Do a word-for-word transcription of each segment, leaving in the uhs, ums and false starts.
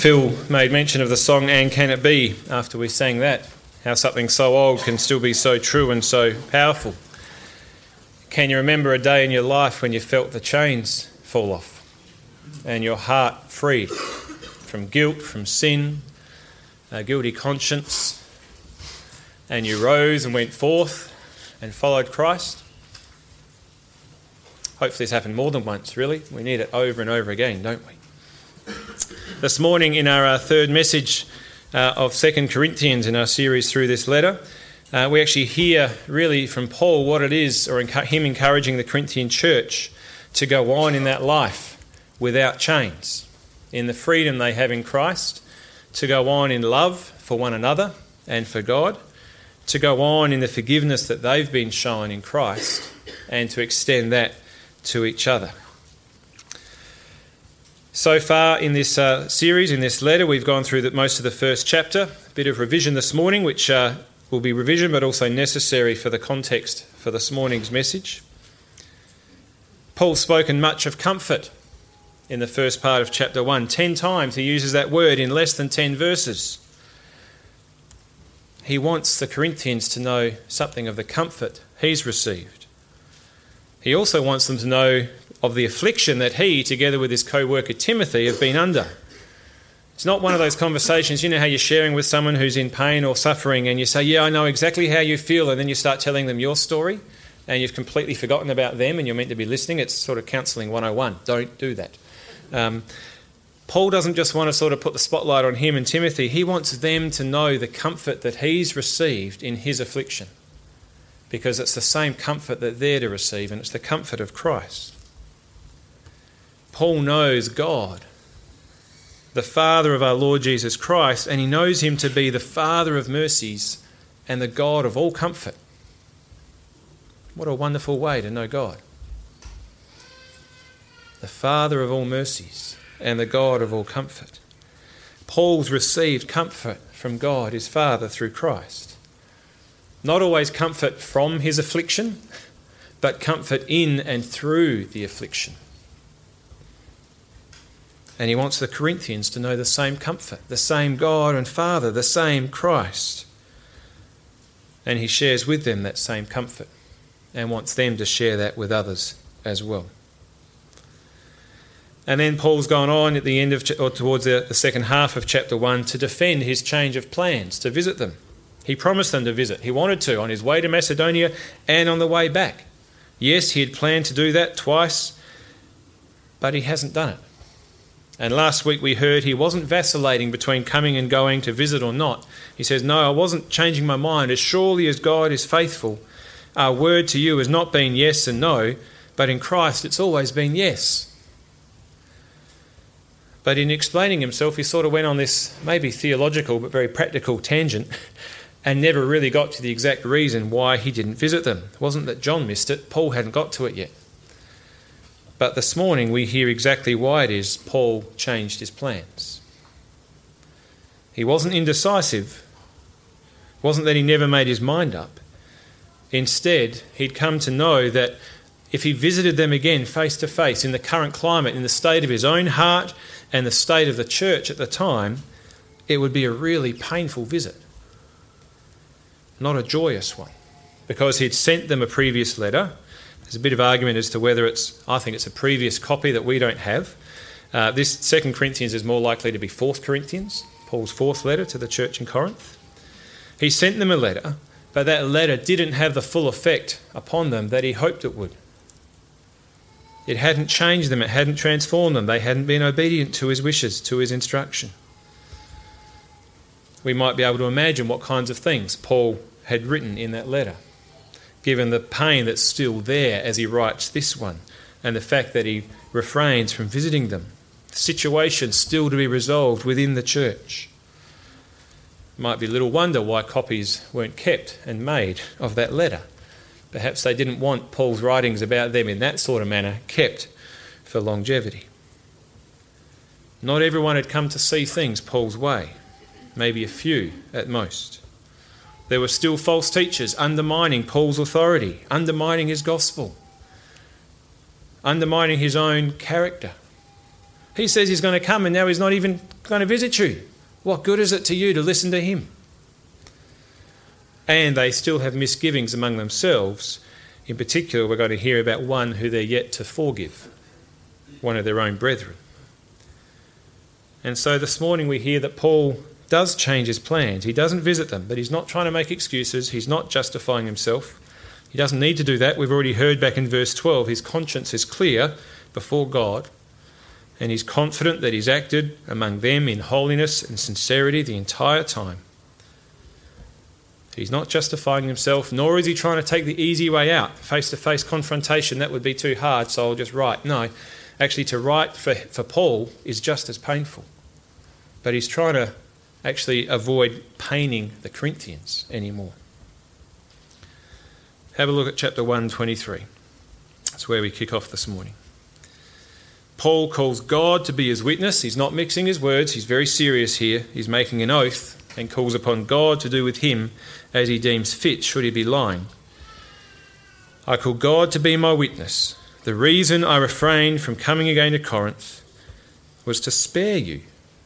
Phil made mention of the song "And Can It Be" after we sang that, how something so old can still be so true and so powerful. Can you remember a day in your life when you felt the chains fall off and your heart freed from guilt, from sin, a guilty conscience, and you rose and went forth and followed Christ? Hopefully it's happened more than once, really. We need it over and over again, don't we? This morning in our uh, third message uh, of Second Corinthians in our series through this letter, uh, we actually hear really from Paul what it is, or enc- him encouraging the Corinthian church to go on in that life without chains, in the freedom they have in Christ, to go on in love for one another and for God, to go on in the forgiveness that they've been shown in Christ, and to extend that to each other. So far in this uh, series, in this letter, we've gone through the, most of the first chapter. A bit of revision this morning, which uh, will be revision but also necessary for the context for this morning's message. Paul's spoken much of comfort in the first part of chapter one. Ten times he uses that word in less than ten verses. He wants the Corinthians to know something of the comfort he's received. He also wants them to know of the affliction that he, together with his co-worker Timothy, have been under. It's not one of those conversations, you know how you're sharing with someone who's in pain or suffering and you say, yeah, I know exactly how you feel, and then you start telling them your story and you've completely forgotten about them and you're meant to be listening. It's sort of counselling one oh one. Don't do that. Um, Paul doesn't just want to sort of put the spotlight on him and Timothy. He wants them to know the comfort that he's received in his affliction, because it's the same comfort that they're to receive, and it's the comfort of Christ. Paul knows God, the Father of our Lord Jesus Christ, and he knows him to be the Father of mercies and the God of all comfort. What a wonderful way to know God. The Father of all mercies and the God of all comfort. Paul's received comfort from God, his Father, through Christ. Not always comfort from his affliction, but comfort in and through the affliction. And he wants the Corinthians to know the same comfort, the same God and Father, the same Christ. And he shares with them that same comfort and wants them to share that with others as well. And then Paul's gone on at the end of, or towards the, the second half of chapter one, to defend his change of plans, to visit them. He promised them to visit. He wanted to on his way to Macedonia and on the way back. Yes, he had planned to do that twice, but he hasn't done it. And last week we heard he wasn't vacillating between coming and going to visit or not. He says, no, I wasn't changing my mind. As surely as God is faithful, our word to you has not been yes and no, but in Christ it's always been yes. But in explaining himself, he sort of went on this maybe theological but very practical tangent and never really got to the exact reason why he didn't visit them. It wasn't that John missed it, Paul hadn't got to it yet. But this morning we hear exactly why it is Paul changed his plans. He wasn't indecisive. It wasn't that he never made his mind up. Instead, he'd come to know that if he visited them again face to face in the current climate, in the state of his own heart and the state of the church at the time, it would be a really painful visit. Not a joyous one, because he'd sent them a previous letter. There's a bit of argument as to whether it's, I think it's a previous copy that we don't have. Uh, this Second Corinthians is more likely to be Fourth Corinthians, Paul's fourth letter to the church in Corinth. He sent them a letter, but that letter didn't have the full effect upon them that he hoped it would. It hadn't changed them, it hadn't transformed them, they hadn't been obedient to his wishes, to his instruction. We might be able to imagine what kinds of things Paul had written in that letter, given the pain that's still there as he writes this one, and the fact that he refrains from visiting them. The situation still to be resolved within the church. It might be little wonder why copies weren't kept and made of that letter. Perhaps they didn't want Paul's writings about them in that sort of manner kept for longevity. Not everyone had come to see things Paul's way, maybe a few at most. There were still false teachers undermining Paul's authority, undermining his gospel, undermining his own character, He says he's going to come and now he's not even going to visit you. What good is it to you to listen to him? And they still have misgivings among themselves. In particular, we're going to hear about one who they're yet to forgive, one of their own brethren. And so this morning we hear that Paul does change his plans. He doesn't visit them, but he's not trying to make excuses. He's not justifying himself. He doesn't need to do that. We've already heard back in verse twelve, his conscience is clear before God, and he's confident that he's acted among them in holiness and sincerity the entire time. He's not justifying himself, nor is he trying to take the easy way out. Face-to-face confrontation, that would be too hard, so I'll just write. No, actually to write for, for Paul is just as painful. But he's trying to actually avoid paining the Corinthians anymore. Have a look at chapter one twenty-three. That's where we kick off this morning. Paul calls God to be his witness. He's not mixing his words. He's very serious here. He's making an oath and calls upon God to do with him as he deems fit, should he be lying. I call God to be my witness. The reason I refrained from coming again to Corinth was to spare you.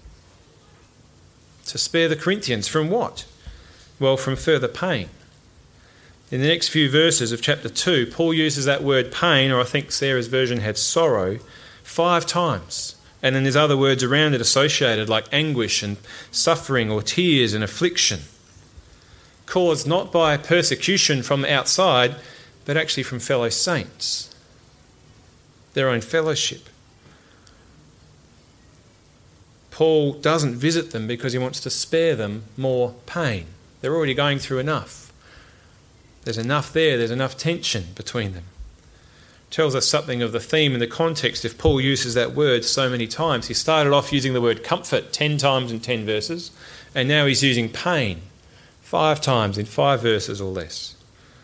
To spare the Corinthians. From what? Well, from further pain. In the next few verses of chapter two, Paul uses that word pain, or I think Sarah's version had sorrow, five times. And then there's other words around it associated, like anguish and suffering or tears and affliction, caused not by persecution from the outside, but actually from fellow saints, their own fellowship. Paul doesn't visit them because he wants to spare them more pain. They're already going through enough. There's enough there, there's enough tension between them. Tells us something of the theme and the context if Paul uses that word so many times. He started off using the word comfort ten times in ten verses, and now he's using pain five times in five verses or less.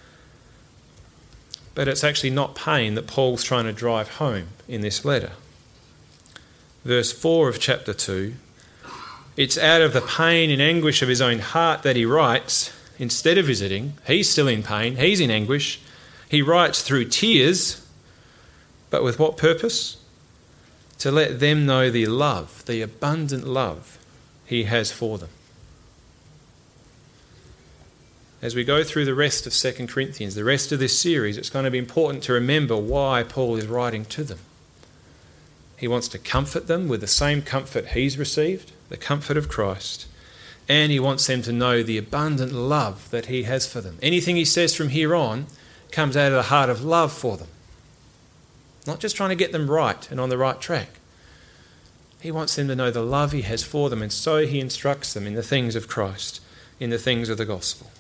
But it's actually not pain that Paul's trying to drive home in this letter. Verse four of chapter two, it's out of the pain and anguish of his own heart that he writes, instead of visiting. He's still in pain, he's in anguish. He writes through tears. But with what purpose? To let them know the love, the abundant love he has for them. As we go through the rest of Second Corinthians, the rest of this series, it's going to be important to remember why Paul is writing to them. He wants to comfort them with the same comfort he's received, the comfort of Christ, and he wants them to know the abundant love that he has for them. Anything he says from here on comes out of the heart of love for them. Not just trying to get them right and on the right track. He wants them to know the love he has for them, and so he instructs them in the things of Christ, in the things of the gospel.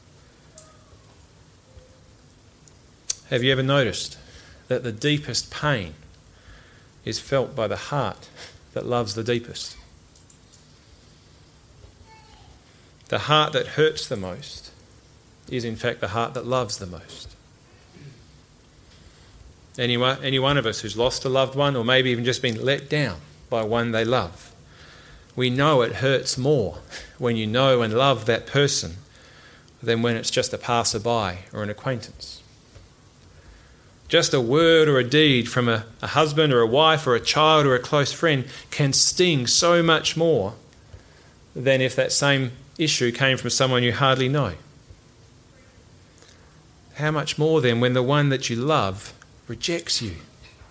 Have you ever noticed that the deepest pain is felt by the heart that loves the deepest? The heart that hurts the most is in fact the heart that loves the most. Anyone, any one of us who's lost a loved one, or maybe even just been let down by one they love, we know it hurts more when you know and love that person than when it's just a passerby or an acquaintance. Just a word or a deed from a, a husband or a wife or a child or a close friend can sting so much more than if that same issue came from someone you hardly know. How much more then when the one that you love rejects you?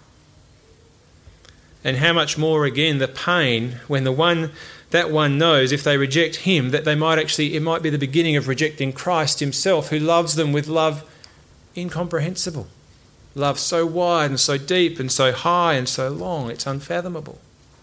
And how much more again the pain when the one that one knows, if they reject him, that they might actually, it might be the beginning of rejecting Christ himself, who loves them with love incomprehensible. Love so wide and so deep and so high and so long, it's unfathomable.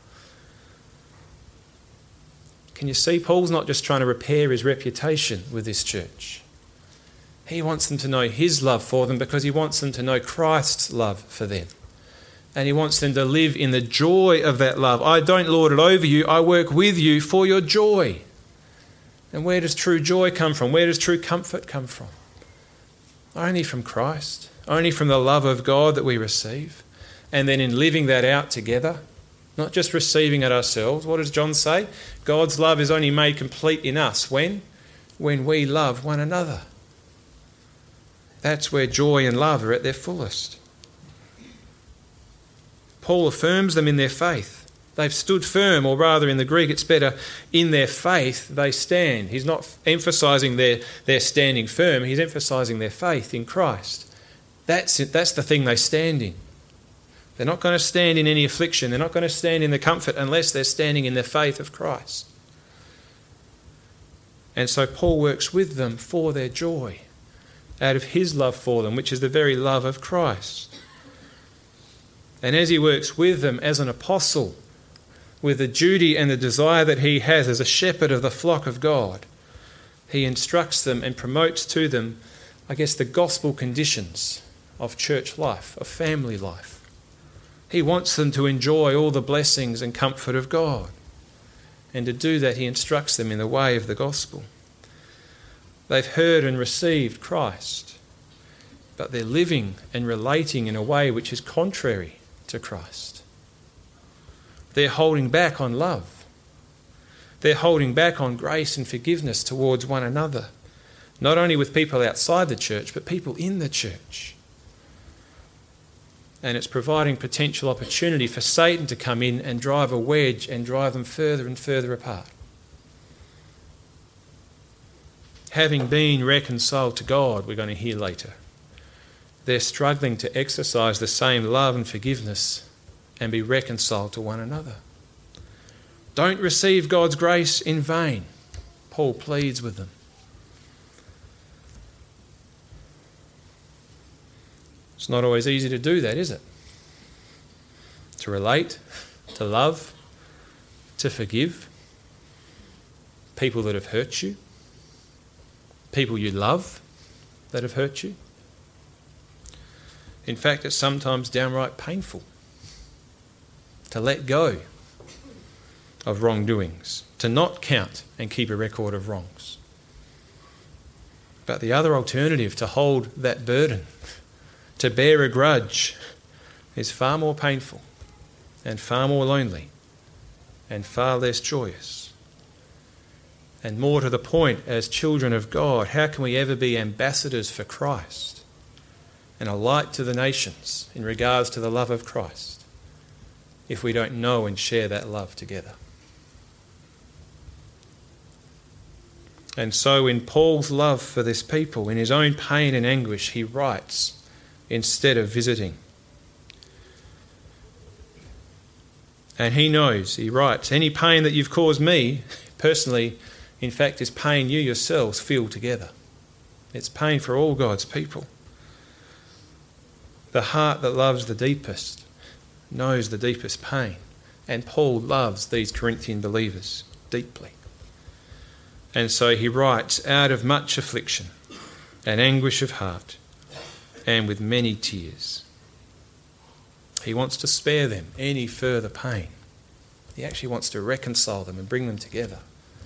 Can you see Paul's not just trying to repair his reputation with this church? He wants them to know his love for them because he wants them to know Christ's love for them. And he wants them to live in the joy of that love. I don't lord it over you, I work with you for your joy. And where does true joy come from? Where does true comfort come from? Only from Christ. Only from the love of God that we receive. And then in living that out together, not just receiving it ourselves. What does John say? God's love is only made complete in us. When? When we love one another. That's where joy and love are at their fullest. Paul affirms them in their faith. They've stood firm, or rather in the Greek it's better, in their faith they stand. He's not emphasising their, their standing firm, he's emphasising their faith in Christ. That's it, that's the thing they stand in. They're not going to stand in any affliction, they're not going to stand in the comfort unless they're standing in the faith of Christ. And so Paul works with them for their joy, out of his love for them, which is the very love of Christ. And as he works with them as an apostle, with the duty and the desire that he has as a shepherd of the flock of God, he instructs them and promotes to them, I guess, the gospel conditions of church life, of family life. He wants them to enjoy all the blessings and comfort of God. And to do that, he instructs them in the way of the gospel. They've heard and received Christ, but they're living and relating in a way which is contrary to Christ. They're holding back on love. They're holding back on grace and forgiveness towards one another, not only with people outside the church, but people in the church. And it's providing potential opportunity for Satan to come in and drive a wedge and drive them further and further apart. Having been reconciled to God, we're going to hear later, they're struggling to exercise the same love and forgiveness and be reconciled to one another. Don't receive God's grace in vain, Paul pleads with them. It's not always easy to do that, is it? To relate, to love, to forgive people that have hurt you, people you love that have hurt you. In fact, it's sometimes downright painful to let go of wrongdoings, to not count and keep a record of wrongs. But the other alternative, to hold that burden, to bear a grudge, is far more painful and far more lonely and far less joyous. And more to the point, as children of God, how can we ever be ambassadors for Christ and a light to the nations in regards to the love of Christ if we don't know and share that love together? And so in Paul's love for this people, in his own pain and anguish, he writes instead of visiting. And he knows, he writes, any pain that you've caused me, personally, in fact, is pain you yourselves feel together. It's pain for all God's people. The heart that loves the deepest knows the deepest pain. And Paul loves these Corinthian believers deeply. And so he writes, out of much affliction and anguish of heart and with many tears. He wants to spare them any further pain. He actually wants to reconcile them and bring them together.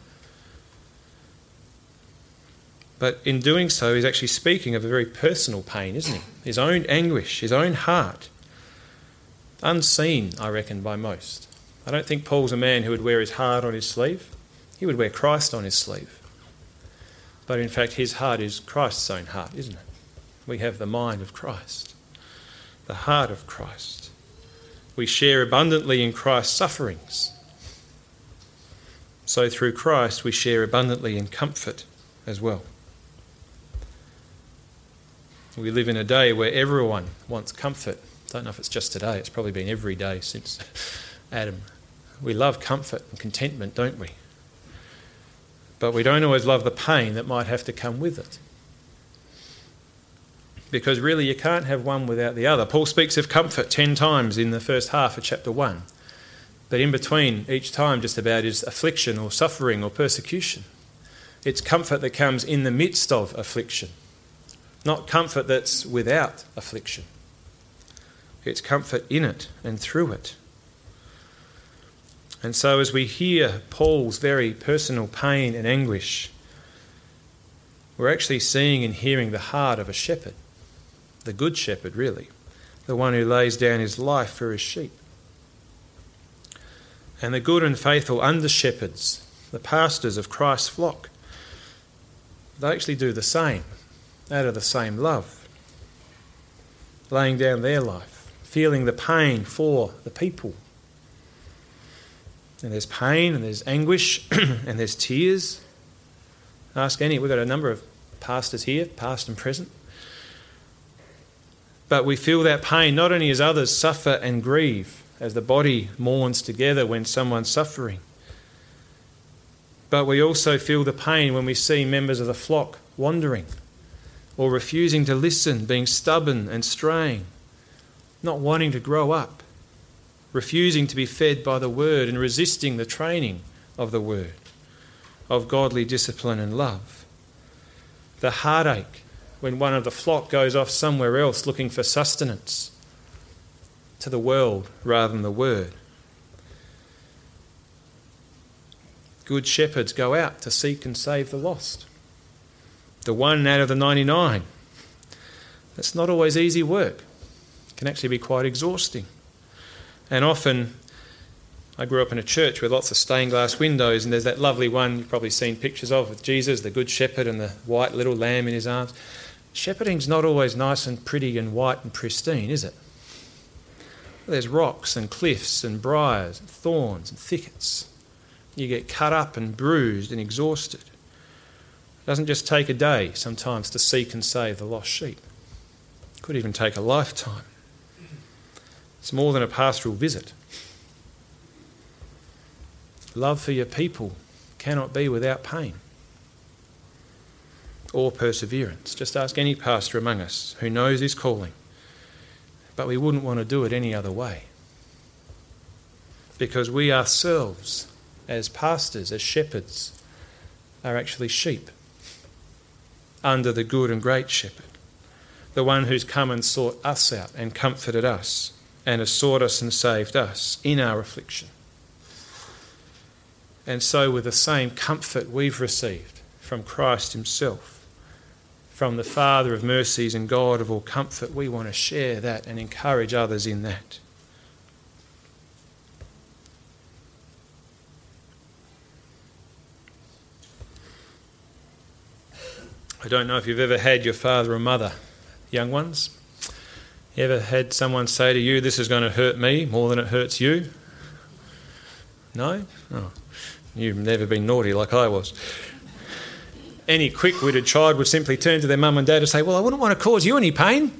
But in doing so, he's actually speaking of a very personal pain, isn't he? His own anguish, his own heart. Unseen, I reckon, by most. I don't think Paul's a man who would wear his heart on his sleeve. He would wear Christ on his sleeve. But in fact, his heart is Christ's own heart, isn't it? We have the mind of Christ, the heart of Christ. We share abundantly in Christ's sufferings. So through Christ, we share abundantly in comfort as well. We live in a day where everyone wants comfort. I don't know if it's just today, it's probably been every day since Adam. We love comfort and contentment, don't we? But we don't always love the pain that might have to come with it. Because really you can't have one without the other. Paul speaks of comfort ten times in the first half of chapter one. But in between each time just about is affliction or suffering or persecution. It's comfort that comes in the midst of affliction. Not comfort that's without affliction. It's comfort in it and through it. And so as we hear Paul's very personal pain and anguish, we're actually seeing and hearing the heart of a shepherd, the good shepherd really, the one who lays down his life for his sheep. And the good and faithful under-shepherds, the pastors of Christ's flock, they actually do the same, out of the same love, laying down their life, feeling the pain for the people. And there's pain and there's anguish and there's tears. Ask any. We've got a number of pastors here, past and present. But we feel that pain not only as others suffer and grieve, as the body mourns together when someone's suffering, but we also feel the pain when we see members of the flock wandering or refusing to listen, being stubborn and straying, not wanting to grow up, refusing to be fed by the word and resisting the training of the word, of godly discipline and love. The heartache when one of the flock goes off somewhere else looking for sustenance, to the world rather than the word. Good shepherds go out to seek and save the lost. The one out of the ninety-nine. That's not always easy work. It can actually be quite exhausting. And often, I grew up in a church with lots of stained glass windows, and there's that lovely one you've probably seen pictures of with Jesus, the good shepherd, and the white little lamb in his arms. Shepherding's not always nice and pretty and white and pristine, is it? There's rocks and cliffs and briars and thorns and thickets. You get cut up and bruised and exhausted. It doesn't just take a day sometimes to seek and save the lost sheep. It could even take a lifetime. It's more than a pastoral visit. Love for your people cannot be without pain or perseverance. Just ask any pastor among us who knows his calling. But we wouldn't want to do it any other way. Because we ourselves, as pastors, as shepherds, are actually sheep under the good and great shepherd, the one who's come and sought us out and comforted us and has sought us and saved us in our affliction. And so with the same comfort we've received from Christ himself, from the Father of mercies and God of all comfort, we want to share that and encourage others in that. I don't know if you've ever had your father or mother, young ones. You ever had someone say to you, this is going to hurt me more than it hurts you? No? Oh, you've never been naughty like I was. Any quick-witted child would simply turn to their mum and dad and say, well, I wouldn't want to cause you any pain.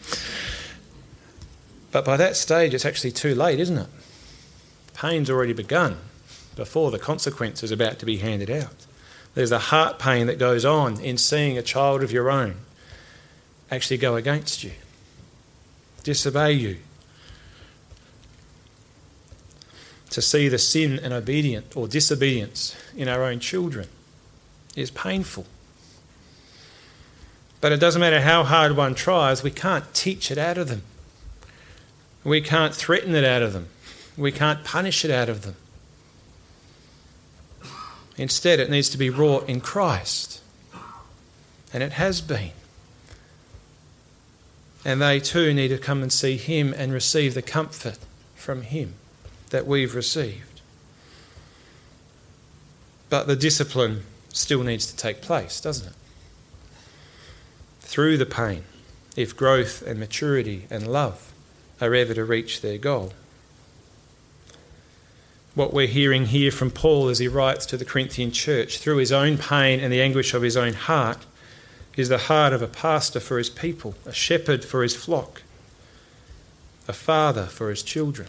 But by that stage, it's actually too late, isn't it? Pain's already begun before the consequence is about to be handed out. There's a heart pain that goes on in seeing a child of your own actually go against you, disobey you. To see the sin and obedience or disobedience in our own children is painful. But it doesn't matter how hard one tries, we can't teach it out of them. We can't threaten it out of them. We can't punish it out of them. Instead, it needs to be wrought in Christ. And it has been. And they too need to come and see him and receive the comfort from him that we've received. But the discipline still needs to take place, doesn't it? Through the pain, if growth and maturity and love are ever to reach their goal. What we're hearing here from Paul as he writes to the Corinthian church, through his own pain and the anguish of his own heart, is the heart of a pastor for his people, a shepherd for his flock, a father for his children.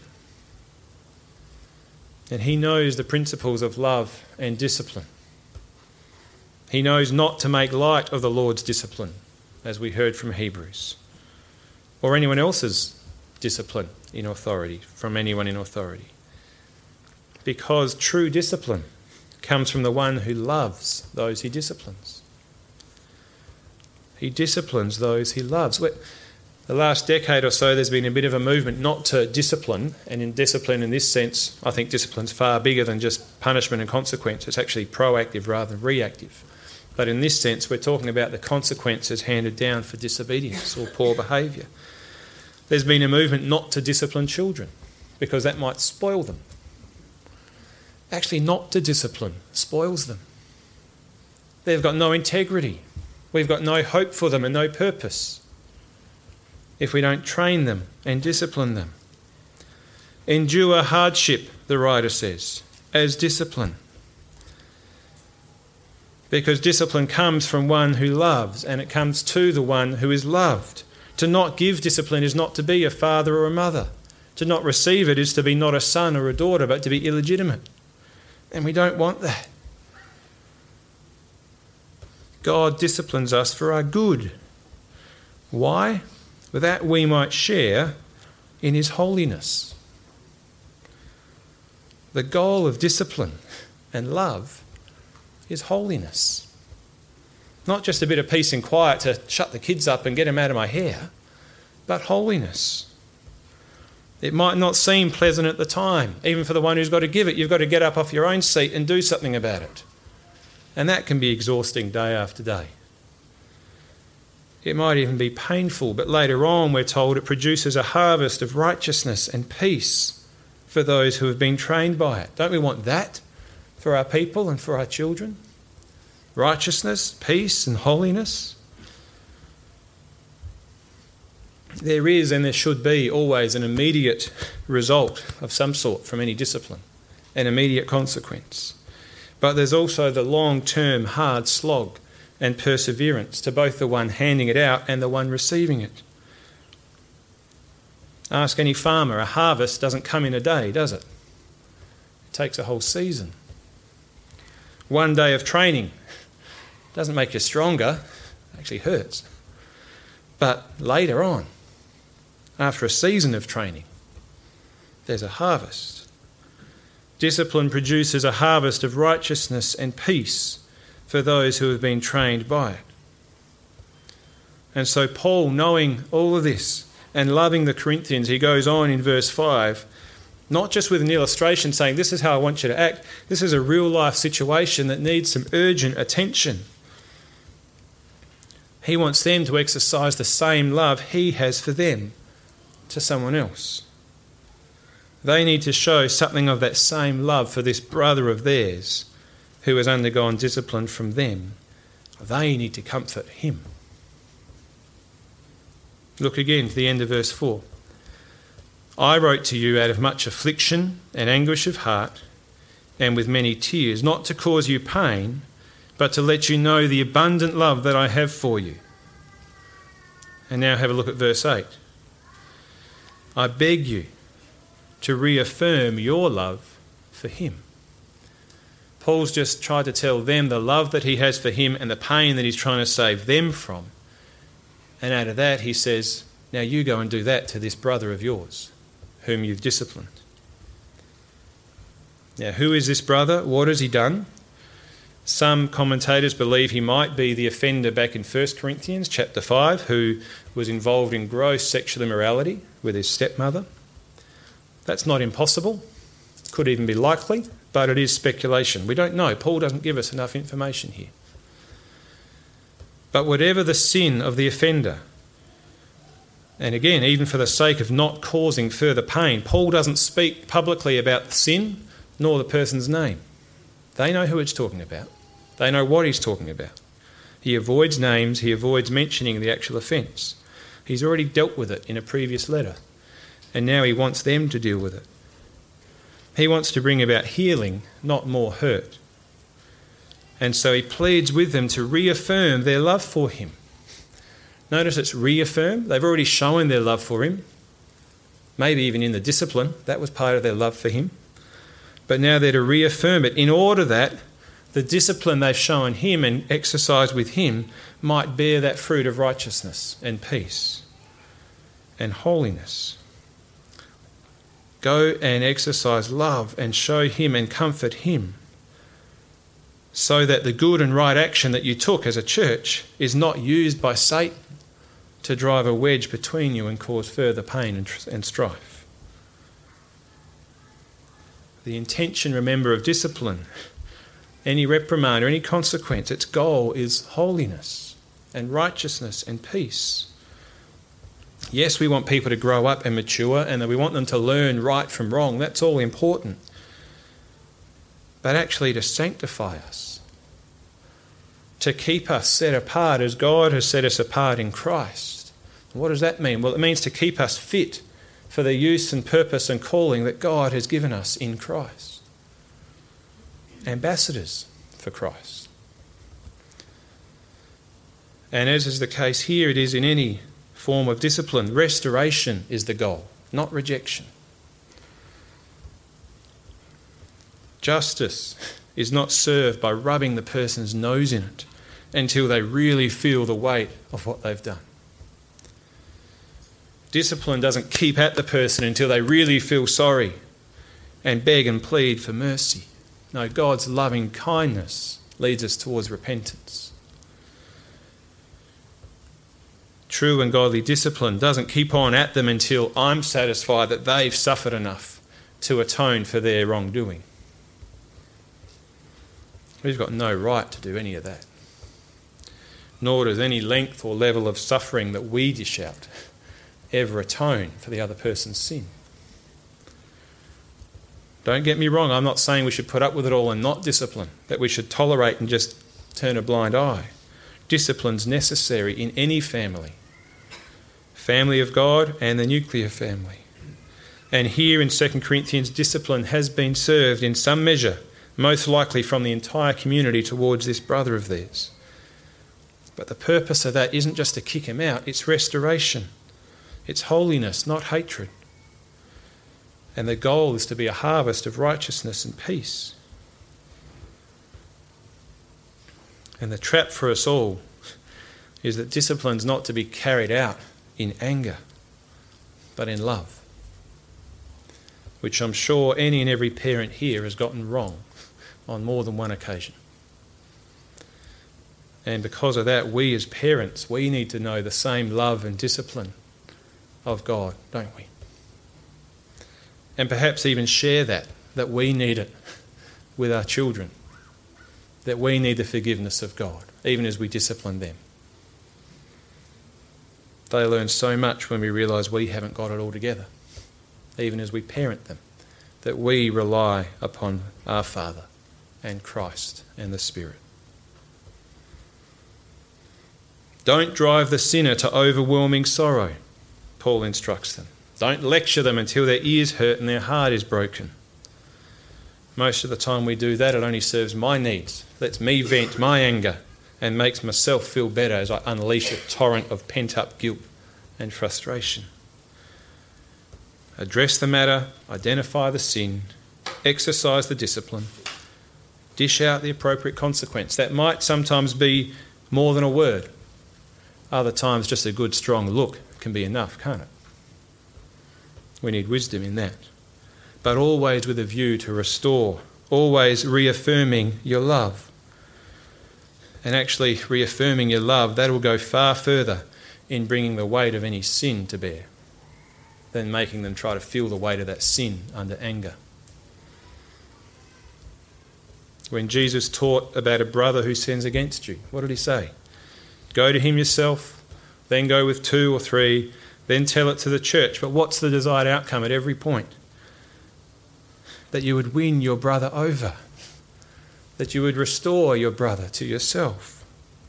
And he knows the principles of love and discipline. He knows not to make light of the Lord's discipline, as we heard from Hebrews, or anyone else's discipline in authority, from anyone in authority. Because true discipline comes from the one who loves those he disciplines. He disciplines those he loves. The last decade or so, there's been a bit of a movement not to discipline, and in discipline in this sense, I think discipline's far bigger than just punishment and consequence. It's actually proactive rather than reactive. But in this sense, we're talking about the consequences handed down for disobedience or poor behaviour. There's been a movement not to discipline children because that might spoil them. Actually, not to discipline spoils them. They've got no integrity. We've got no hope for them and no purpose if we don't train them and discipline them. Endure hardship, the writer says. as discipline. Because discipline comes from one who loves, and it comes to the one who is loved. To not give discipline is not to be a father or a mother. To not receive it is to be not a son or a daughter, but to be illegitimate. And we don't want that. God disciplines us for our good. Why? With that we might share in his holiness. The goal of discipline and love is holiness. Not just a bit of peace and quiet to shut the kids up and get them out of my hair, but holiness. It might not seem pleasant at the time. Even for the one who's got to give it, you've got to get up off your own seat and do something about it. And that can be exhausting day after day. It might even be painful, but later on we're told it produces a harvest of righteousness and peace for those who have been trained by it. Don't we want that for our people and for our children? Righteousness, peace and holiness. There is and there should be always an immediate result of some sort from any discipline, an immediate consequence. But there's also the long-term hard slog and perseverance to both the one handing it out and the one receiving it. Ask any farmer, a harvest doesn't come in a day, does it? It takes a whole season. One day of training doesn't make you stronger, it actually hurts. But later on, after a season of training, there's a harvest. Discipline produces a harvest of righteousness and peace for those who have been trained by it. And so Paul, knowing all of this and loving the Corinthians, he goes on in verse five, not just with an illustration saying, this is how I want you to act. This is a real life situation that needs some urgent attention. He wants them to exercise the same love he has for them to someone else. They need to show something of that same love for this brother of theirs who has undergone discipline from them. They need to comfort him. Look again to the end of verse four. I wrote to you out of much affliction and anguish of heart and with many tears, not to cause you pain, but to let you know the abundant love that I have for you. And now have a look at verse eight. I beg you to reaffirm your love for him. Paul's just tried to tell them the love that he has for him and the pain that he's trying to save them from. And out of that he says, now you go and do that to this brother of yours, whom you've disciplined. Now, who is this brother? What has he done? Some commentators believe he might be the offender back in First Corinthians chapter five, who was involved in gross sexual immorality with his stepmother. That's not impossible. Could even be likely, but it is speculation. We don't know. Paul doesn't give us enough information here. But whatever the sin of the offender, and again, even for the sake of not causing further pain, Paul doesn't speak publicly about the sin nor the person's name. They know who it's talking about. They know what he's talking about. He avoids names. He avoids mentioning the actual offence. He's already dealt with it in a previous letter, and now he wants them to deal with it. He wants to bring about healing, not more hurt. And so he pleads with them to reaffirm their love for him. Notice it's reaffirm. They've already shown their love for him. Maybe even in the discipline. That was part of their love for him. But now they're to reaffirm it in order that the discipline they've shown him and exercised with him might bear that fruit of righteousness and peace and holiness. Go and exercise love and show him and comfort him, so that the good and right action that you took as a church is not used by Satan to drive a wedge between you and cause further pain and, and strife. The intention, remember, of discipline, any reprimand or any consequence, its goal is holiness and righteousness and peace. Yes, we want people to grow up and mature, and that we want them to learn right from wrong. That's all important. But actually to sanctify us, to keep us set apart as God has set us apart in Christ. What does that mean? Well, it means to keep us fit for the use and purpose and calling that God has given us in Christ. ambassadors for Christ. And as is the case here, it is in any form of discipline. Restoration is the goal, not rejection. Justice is not served by rubbing the person's nose in it until they really feel the weight of what they've done. Discipline doesn't keep at the person until they really feel sorry and beg and plead for mercy. No, God's loving kindness leads us towards repentance. True and godly discipline doesn't keep on at them until I'm satisfied that they've suffered enough to atone for their wrongdoing. We've got no right to do any of that. Nor does any length or level of suffering that we dish out ever atone for the other person's sin. Don't get me wrong, I'm not saying we should put up with it all and not discipline, that we should tolerate and just turn a blind eye. Discipline's necessary in any family. Family of God and the nuclear family. And here in Second Corinthians, discipline has been served in some measure, most likely from the entire community towards this brother of theirs. But the purpose of that isn't just to kick him out, it's restoration. It's holiness, not hatred. And the goal is to be a harvest of righteousness and peace. And the trap for us all is that discipline's not to be carried out in anger, but in love, which I'm sure any and every parent here has gotten wrong on more than one occasion. And because of that, we as parents, we need to know the same love and discipline of God, don't we? And perhaps even share that, that we need it with our children, that we need the forgiveness of God, even as we discipline them. They learn so much when we realise we haven't got it all together, even as we parent them, that we rely upon our Father and Christ and the Spirit. Don't drive the sinner to overwhelming sorrow, Paul instructs them. Don't lecture them until their ears hurt and their heart is broken. Most of the time we do that, it only serves my needs, lets me vent my anger and makes myself feel better as I unleash a torrent of pent-up guilt and frustration. Address the matter, identify the sin, exercise the discipline, dish out the appropriate consequence. That might sometimes be more than a word. Other times just a good strong look can be enough, can't it? We need wisdom in that. But always with a view to restore, always reaffirming your love. And actually reaffirming your love, that will go far further in bringing the weight of any sin to bear than making them try to feel the weight of that sin under anger. When Jesus taught about a brother who sins against you, what did he say? Go to him yourself, then go with two or three, then tell it to the church. But what's the desired outcome at every point? That you would win your brother over. That you would restore your brother to yourself.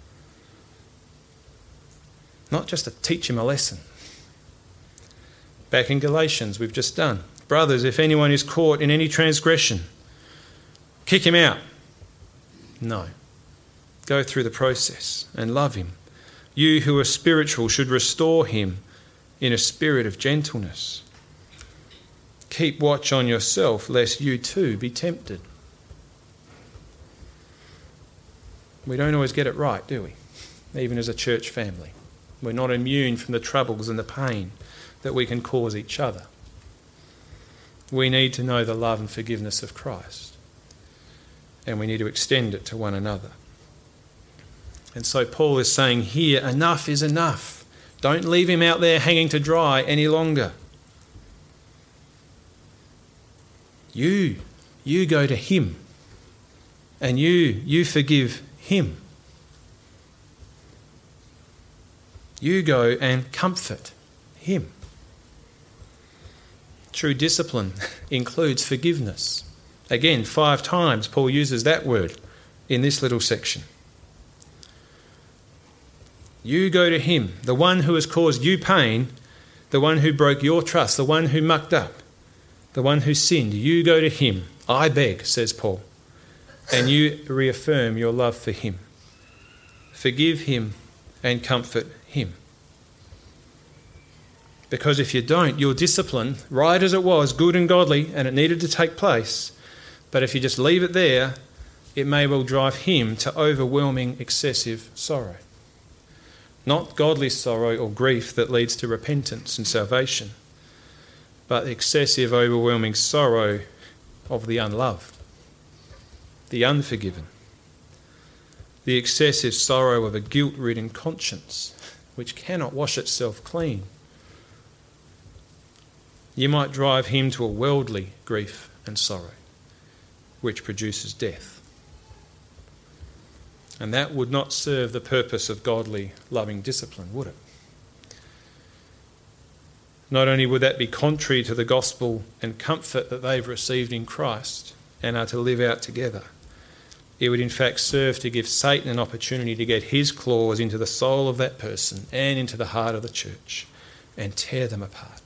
Not just to teach him a lesson. Back in Galatians, we've just done. Brothers, if anyone is caught in any transgression, kick him out. No. Go through the process and love him. You who are spiritual should restore him in a spirit of gentleness. Keep watch on yourself, lest you too be tempted. We don't always get it right, do we? Even as a church family. We're not immune from the troubles and the pain that we can cause each other. We need to know the love and forgiveness of Christ. And we need to extend it to one another. And so Paul is saying here, enough is enough. Don't leave him out there hanging to dry any longer. You, you go to him. And you, you forgive him. You go and comfort him. True discipline includes forgiveness. Again, five times Paul uses that word in this little section. You go to him, the one who has caused you pain, the one who broke your trust, the one who mucked up, the one who sinned. You go to him. I beg, says Paul, and you reaffirm your love for him. Forgive him and comfort him. Because if you don't, your discipline, right as it was, good and godly, and it needed to take place, but if you just leave it there, it may well drive him to overwhelming, excessive sorrow. Not godly sorrow or grief that leads to repentance and salvation, but excessive, overwhelming sorrow of the unloved, the unforgiven, the excessive sorrow of a guilt-ridden conscience which cannot wash itself clean. You might drive him to a worldly grief and sorrow, which produces death. And that would not serve the purpose of godly, loving discipline, would it? Not only would that be contrary to the gospel and comfort that they've received in Christ and are to live out together, it would in fact serve to give Satan an opportunity to get his claws into the soul of that person and into the heart of the church and tear them apart.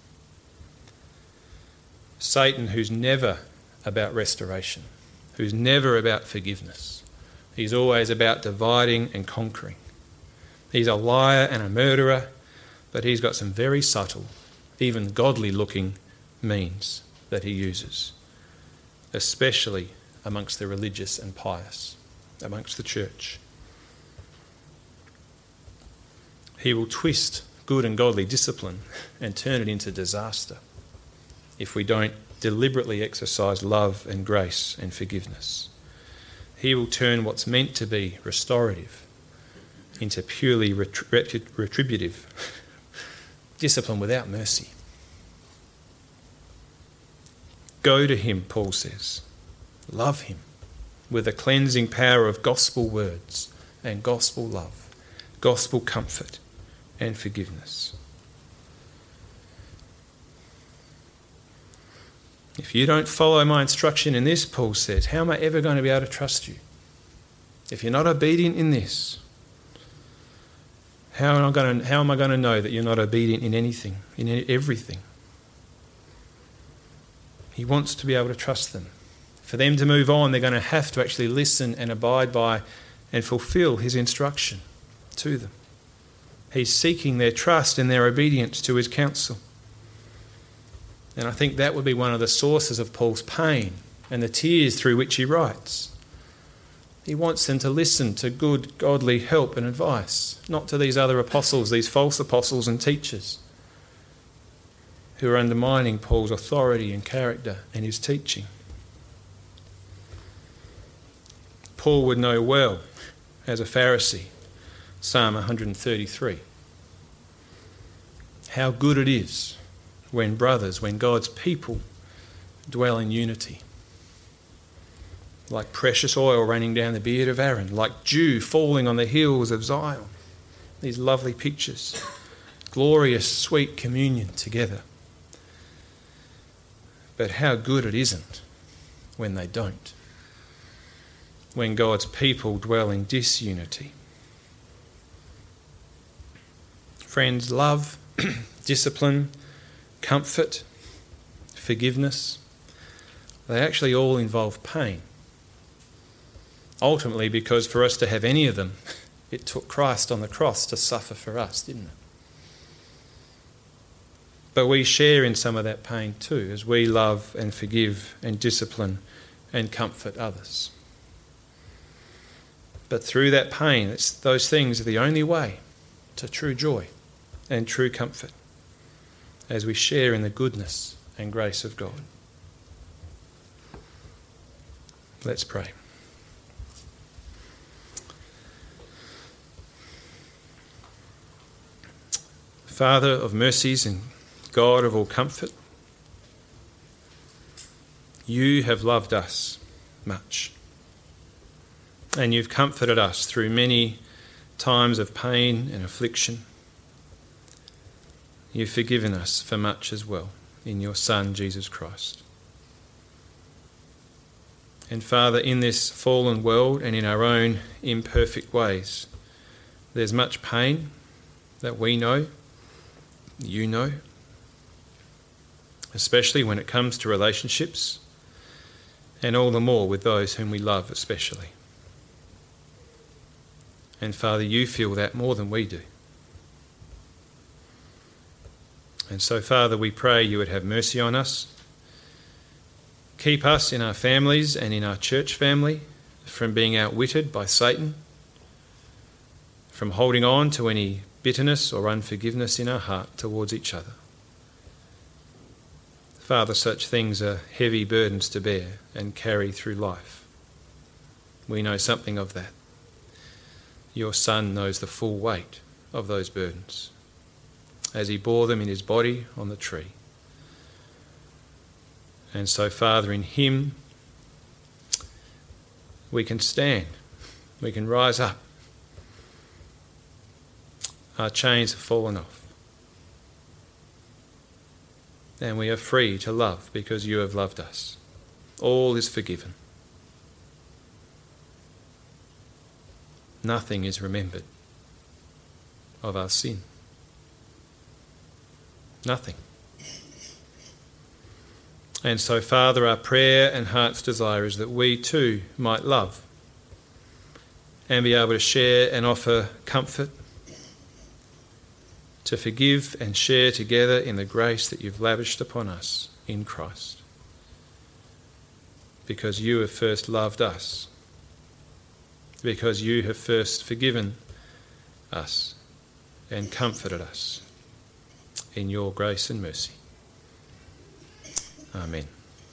Satan, who's never about restoration, who's never about forgiveness. He's always about dividing and conquering. He's a liar and a murderer, but he's got some very subtle, even godly-looking means that he uses, especially amongst the religious and pious, amongst the church. He will twist good and godly discipline and turn it into disaster if we don't deliberately exercise love and grace and forgiveness. He will turn what's meant to be restorative into purely retrib- retributive discipline without mercy. Go to him, Paul says. Love him with the cleansing power of gospel words and gospel love, gospel comfort and forgiveness. If you don't follow my instruction in this, Paul says, how am I ever going to be able to trust you? If you're not obedient in this, how am I going to, how am I going to know that you're not obedient in anything, in everything? He wants to be able to trust them. For them to move on, they're going to have to actually listen and abide by and fulfill his instruction to them. He's seeking their trust and their obedience to his counsel. And I think that would be one of the sources of Paul's pain and the tears through which he writes. He wants them to listen to good, godly help and advice, not to these other apostles, these false apostles and teachers who are undermining Paul's authority and character and his teaching. Paul would know well, as a Pharisee, Psalm one thirty-three, how good it is when brothers, when God's people dwell in unity. Like precious oil running down the beard of Aaron, like dew falling on the hills of Zion. These lovely pictures. Glorious, sweet communion together. But how good it isn't when they don't. When God's people dwell in disunity. Friends, love, discipline, comfort, forgiveness, they actually all involve pain. Ultimately, because for us to have any of them, it took Christ on the cross to suffer for us, didn't it? But we share in some of that pain too, as we love and forgive and discipline and comfort others. But through that pain, it's, those things are the only way to true joy and true comfort as we share in the goodness and grace of God. Let's pray. Father of mercies and God of all comfort, you have loved us much, and you've comforted us through many times of pain and affliction. You've forgiven us for much as well in your Son, Jesus Christ. And Father, in this fallen world and in our own imperfect ways, there's much pain that we know, you know, especially when it comes to relationships and all the more with those whom we love especially. And Father, you feel that more than we do. And so, Father, we pray you would have mercy on us. Keep us in our families and in our church family from being outwitted by Satan, from holding on to any bitterness or unforgiveness in our heart towards each other. Father, such things are heavy burdens to bear and carry through life. We know something of that. Your Son knows the full weight of those burdens as he bore them in his body on the tree. And so, Father, in him we can stand, we can rise up. Our chains have fallen off. And we are free to love because you have loved us. All is forgiven. Nothing is remembered of our sin. Nothing. And so, Father, our prayer and heart's desire is that we too might love and be able to share and offer comfort, to forgive and share together in the grace that you've lavished upon us in Christ. Because you have first loved us. Because you have first forgiven us and comforted us in your grace and mercy. Amen.